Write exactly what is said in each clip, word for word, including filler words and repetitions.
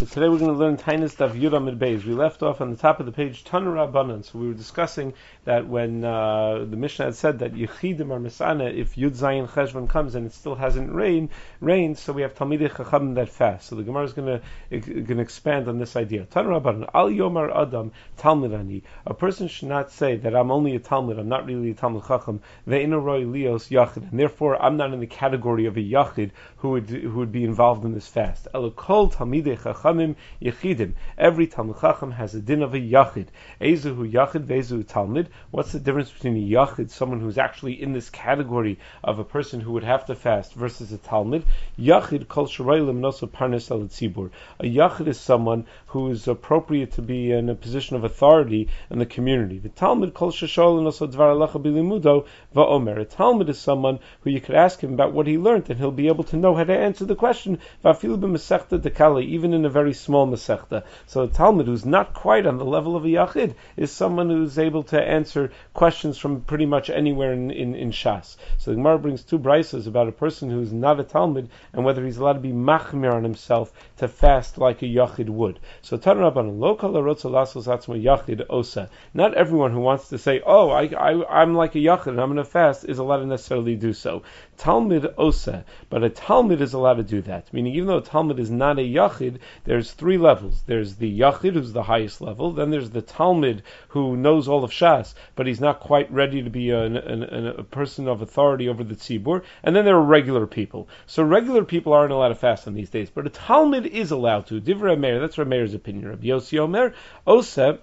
So today we're going to learn Tainis Daf Yud Amid Beis. We left off on the top of the page Tanu Rabbanan. So we were discussing that when uh, the Mishnah had said that Yechidim are Misana if Yud Zayin Cheshvan comes and it still hasn't rained, rained. So we have Talmidei Chachamim that fast. So the Gemara is going to going to expand on this idea. Tanu Rabbanan Al Yomar Adam Talmidani. A person should not say that I'm only a Talmud. I'm not really a Talmud Chacham. Ve'ino roi lios yachid, and therefore I'm not in the category of a yachid who would who would be involved in this fast. Elokol Talmidei Chachamim Yechidim. Every Talmud Chacham has a din of a Yachid. Ezuhu Yachid, Vezuhu Talmud. What's the difference between a Yachid, someone who's actually in this category of a person who would have to fast, versus a Talmud? Yachid Kol Shiraylim Noso Parnes Al Tzibur. A Yachid is someone who is appropriate to be in a position of authority in the community. The Talmud Kol Shashol Noso Dvar Alacha Bilimudo Va'omer. A Talmud is someone who you could ask him about what he learned, and he'll be able to know how to answer the question. Va'afilu b'Masechta Dekala, even in a very small Masechta. So a Talmud who's not quite on the level of a Yachid is someone who's able to answer questions from pretty much anywhere in, in, in Shas. So the Gemara brings two braisos about a person who's not a Talmud and whether he's allowed to be machmir on himself to fast like a Yachid would. So Tanu Rabbanan, Lo kol harotza lasos atzmo Yachid osa. Not everyone who wants to say, oh, I, I, I'm like a Yachid and I'm going to fast is allowed to necessarily do so. Talmud osa, but a Talmud is allowed to do that. Meaning, even though a Talmud is not a Yachid, there's three levels. There's the Yachid, who's the highest level. Then there's the Talmud, who knows all of Shas, but he's not quite ready to be an, an, an, a person of authority over the Tzibur. And then there are regular people. So regular people aren't allowed to fast on these days, but a Talmud is allowed to. Divrei Meir, that's Rameir's opinion. Rabbi Yossi Omer, Osa,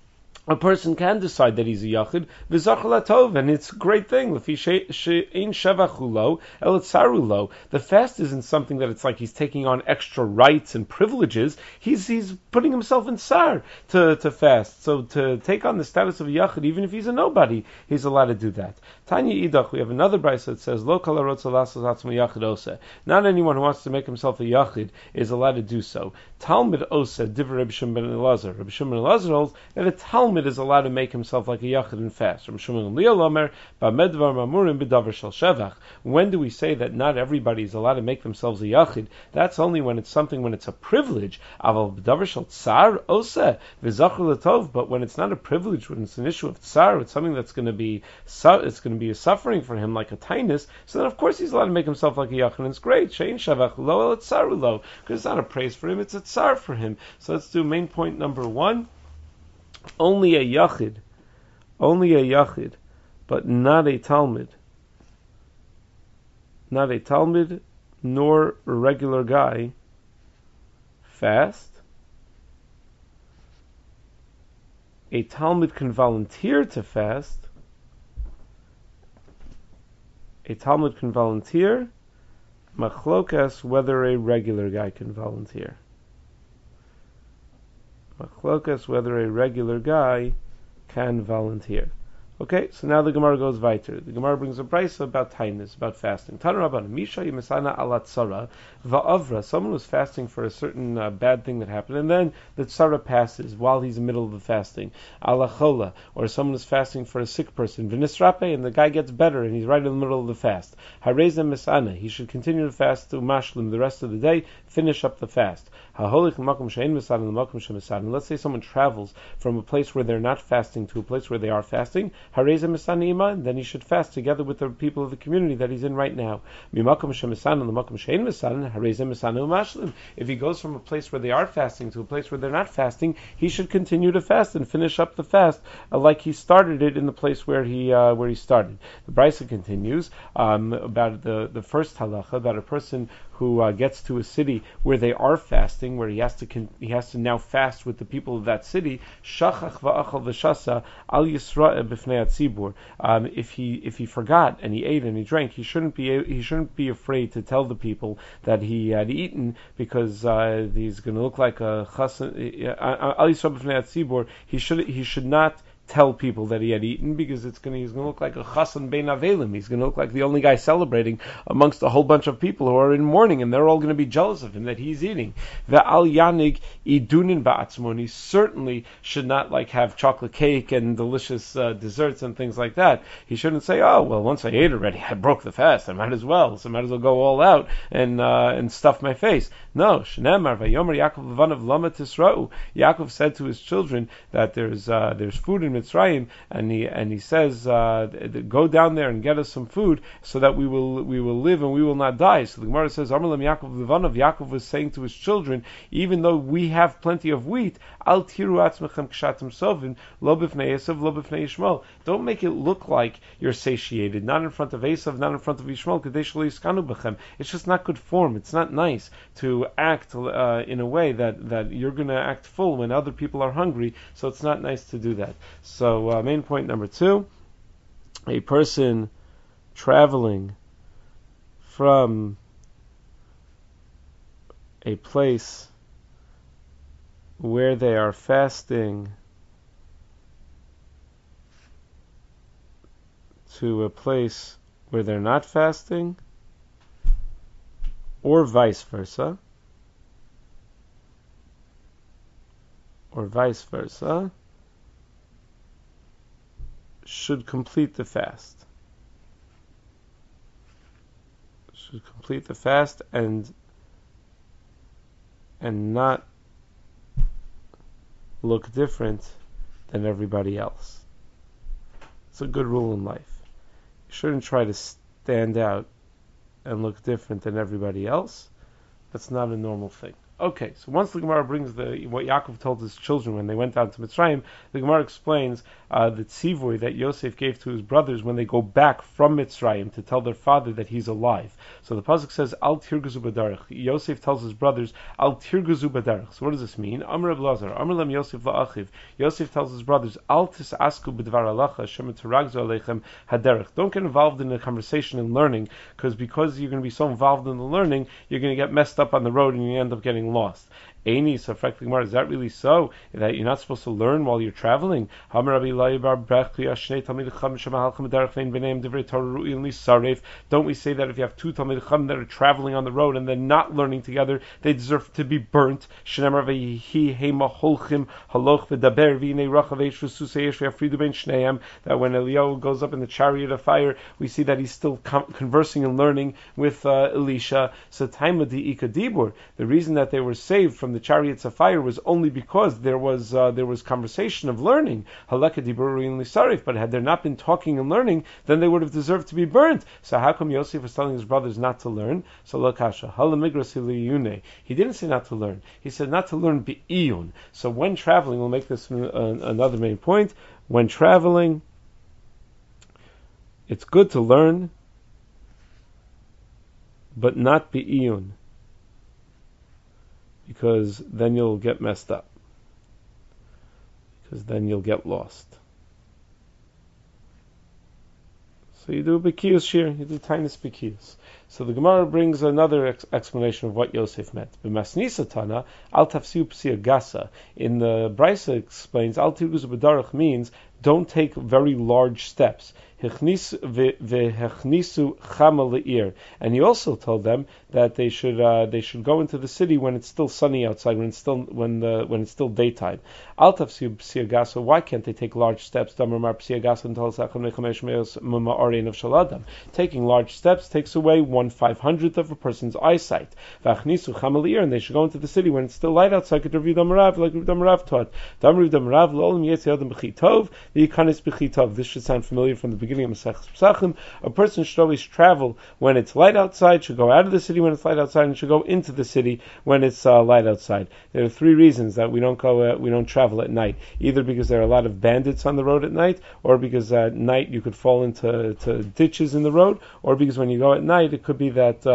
a person can decide that he's a Yachid, v'zachal tov, and it's a great thing. L'fi she'ein shevachulo, el tzarulo. The fast isn't something that it's like he's taking on extra rights and privileges. He's he's putting himself in tsar to, to fast. So to take on the status of a Yachid, even if he's a nobody, he's allowed to do that. Tanya Idach, we have another brayso that says, Lo kol harotza lasos atzmo Yachid osa. Not anyone who wants to make himself a Yachid is allowed to do so. Talmud osa, divrei Rabbi Shimon ben Elazar. Rabbi Shimon ben Elazar holds that a Talmud is allowed to make himself like a Yachid and fast. From Shimon Liel Omer, Ba'medvar Mamurim B'davar Shel Shevach. When do we say that not everybody is allowed to make themselves a Yachid? That's only when it's something, when it's a privilege. Aval B'davar Shel Tsar Osa V'zachar L'tov. But when it's not a privilege, when it's an issue of Tsar, it's something that's going to be it's going to be a suffering for him, like a tinus. So then, of course, he's allowed to make himself like a Yachid, and it's great. Shein Shevach Lo El Tzaru Lo, because it's not a praise for him; it's a Tsar for him. So let's do main point number one. Only a Yachid, only a Yachid, but not a Talmud. Not a Talmud, nor a regular guy, fast. A Talmud can volunteer to fast. A Talmud can volunteer. Machlokas, whether a regular guy can volunteer. Machlokas, whether a regular guy can volunteer. Okay, so now the Gemara goes weiter. The Gemara brings a brayso about tightness, about fasting. Tanu Rabbanan, Misha Yimesana Alat Tzara Va'avra. Someone was fasting for a certain uh, bad thing that happened, and then the Tzara passes while he's in the middle of the fasting. Alachola, or someone is fasting for a sick person. V'nisrape, and the guy gets better, and he's right in the middle of the fast. Hareza Mesana, he should continue to fast to Mashlim the rest of the day, finish up the fast. Haholik Makom Shein Mesana Makom Shemesana. Let's say someone travels from a place where they're not fasting to a place where they are fasting. Hareza Mesana Iman, then he should fast together with the people of the community that he's in right now. Mimakom Shemesana Makom Shein Mesana Hareza Mesana Umashlim. If he goes from a place where they are fasting to a place where they're not fasting, he should continue to fast and finish up the fast uh, like he started it in the place where he uh, where he started. The brayso continues um, about the the first halacha, about a person who uh, gets to a city where they are fasting, where he has to con- he has to now fast with the people of that city. Shachach va'achal v'shasa al yisra b'fnei atzibur. Um, if he if he forgot and he ate and he drank, he shouldn't be he shouldn't be afraid to tell the people that he had eaten, because uh, he's going to look like a chassan. Al yisra b'fnei atzibur. He should he should not tell people that he had eaten, because it's going to, he's going to look like a chasan bein avelim. He's going to look like the only guy celebrating amongst a whole bunch of people who are in mourning, and they're all going to be jealous of him that he's eating. Ve'al yanig idunin ba'atzmo, and he certainly should not like have chocolate cake and delicious uh, desserts and things like that. He shouldn't say, oh, well, once I ate already, I broke the fast, I might as well, so I might as well go all out and uh, and stuff my face. No, Shneimar vayomer Yaakov levanav lama tisra'u. Yaakov said to his children that there's uh, there's food in Mitzrayim, and he and he says, uh, go down there and get us some food so that we will we will live and we will not die. So the Gemara says, Amar lam Yaakov levanav. Yaakov was saying to his children, even though we have plenty of wheat, al tiru atzmechem kshatim sovin lo b'fnei Esav lo b'fnei Yishmael. Don't make it look like you're satiated, not in front of Esav, not in front of Yishmael. Kadesh lo yiskanu b'chem. It's just not good form. It's not nice to act uh, in a way that, that you're going to act full when other people are hungry, so it's not nice to do that. So uh, main point number two, a person traveling from a place where they are fasting to a place where they're not fasting, or vice versa, or vice versa, should complete the fast. Should complete the fast and and not look different than everybody else. It's a good rule in life. You shouldn't try to stand out and look different than everybody else. That's not a normal thing. Okay, so once the Gemara brings the what Yaakov told his children when they went down to Mitzrayim, the Gemara explains uh, the tzivui that Yosef gave to his brothers when they go back from Mitzrayim to tell their father that he's alive. So the pasuk says, Al tirguzu b'darech. Yosef tells his brothers, Al tirguzu b'darech. So what does this mean? Amar Reb Lazar, Amar Lem Yosef la'achiv. Yosef tells his brothers, Al tis'asku b'dvar halacha, shem teragzu aleichem haderech. Don't get involved in the conversation and learning, because because you're going to be so involved in the learning, you're going to get messed up on the road and you end up getting lost. Aini, so is that really so? That you're not supposed to learn while you're traveling? Don't we say that if you have two Talmid Chacham that are traveling on the road and they're not learning together, they deserve to be burnt? That when Eliyahu goes up in the chariot of fire, we see that he's still com- conversing and learning with uh, Elisha. So Taima di Ikadibur, the reason that they were saved from the chariots of fire was only because there was uh, there was conversation of learning. Halakha diburu in lisarif, but had there not been talking and learning, then they would have deserved to be burnt. So how come Yosef was telling his brothers not to learn? So lakasha halamigras hiliyune. He didn't say not to learn. He said not to learn bi'iyun. So when traveling, we'll make this uh, another main point. When traveling, it's good to learn, but not bi'iyun, because then you'll get messed up. Because then you'll get lost. So you do a Bekiyus shir, you do tiniest Bekiyus. So the Gemara brings another ex- explanation of what Yosef meant. B'masnisa tana, al tafsiu p'sia gasa. In the Brisa explains, al tirguzu b'darach means don't take very large steps. And he also told them that they should uh, they should go into the city when it's still sunny outside, when it's still when the when it's still daytime. Why can't they take large steps? Taking large steps takes away one five hundredth of a person's eyesight. And they should go into the city when it's still light outside. Like Rav Rav taught. This should sound familiar from the beginning of Masechus Pesachim. A person should always travel when it's light outside, should go out of the city when it's light outside, and should go into the city when it's uh, light outside. There are three reasons that we don't go, uh, we don't travel at night. Either because there are a lot of bandits on the road at night, or because at night you could fall into to ditches in the road, or because when you go at night, it could be that uh,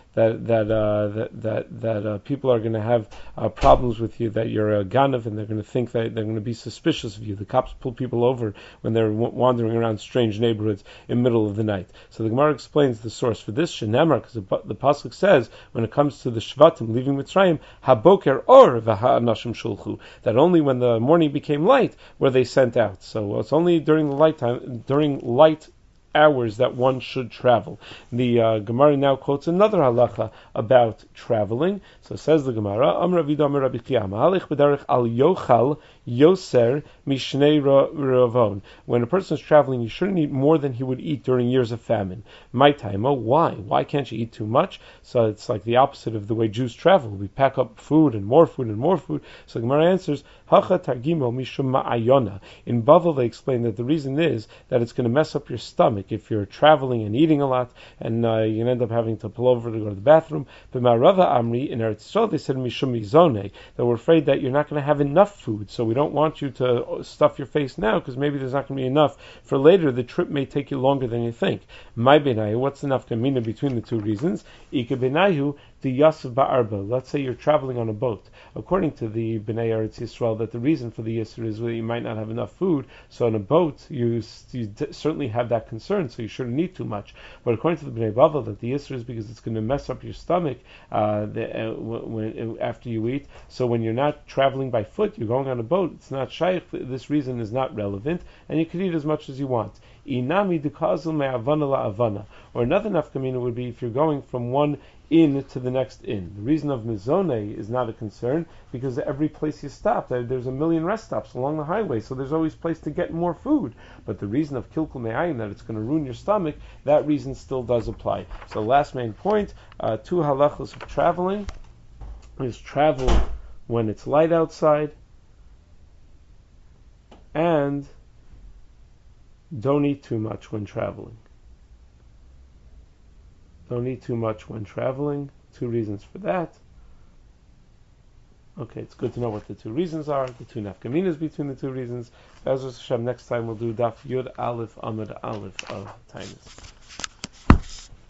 that that uh, that that, that uh, people are going to have uh, problems with you, that you're a ganav, and they're going to think that they're going to be suspicious of you. The cops pull people over when they're w- wandering around strange neighborhoods in the middle of the night. So the Gemara explains the source for this. Shenemar, because the, the pasuk says when it comes to the Shvatim leaving Mitzrayim, haboker or v'ha'anashim shulchu, that only when the morning became light were they sent out. So it's only during the light time, during light hours that one should travel. The uh, Gemara now quotes another halacha about traveling. So says the Gemara, Amar Rav Amar Rabbi Chiya, Mahalich b'derech al yochal yoser mishnei ravon. When a person is traveling, you shouldn't eat more than he would eat during years of famine. My time, oh, why? Why can't you eat too much? So it's like the opposite of the way Jews travel. We pack up food and more food and more food. So the Gemara answers, Hacha targimo mishum ma'ayona. In Bavel they explain that the reason is that it's going to mess up your stomach if you're traveling and eating a lot, and uh, you can end up having to pull over to go to the bathroom. But Marava Amri, in Eretz Yisrael, they said mishum mizone, that we're afraid that you're not going to have enough food, so we don't want you to stuff your face now, because maybe there's not going to be enough for later. The trip may take you longer than you think. My benayu, what's the nafkamina between the two reasons? Ika benayu the Yasuf Ba'arba. Let's say you're traveling on a boat. According to the Bnei Eretz Yisrael, that the reason for the Yisr is that you might not have enough food. So on a boat, you, you d- certainly have that concern, so you shouldn't eat too much. But according to the Bnei Bavel, that the Yisr is because it's going to mess up your stomach uh, the, uh, when, after you eat. So when you're not traveling by foot, you're going on a boat, it's not shaykh. This reason is not relevant, and you can eat as much as you want. Inami dekazul me'avana la'avana. Or another nafkamina would be if you're going from one inn to the next inn. The reason of mizone is not a concern because every place you stop, there's a million rest stops along the highway, so there's always place to get more food. But the reason of kilkul me'ayin, that it's going to ruin your stomach, that reason still does apply. So last main point, uh, two halachos of traveling is travel when it's light outside, and don't eat too much when traveling. Don't eat too much when traveling. Two reasons for that. Okay, it's good to know what the two reasons are, the two nafkaminas between the two reasons. Bezos Hashem, next time we'll do Daf Yud Aleph Amud Aleph of Tainus.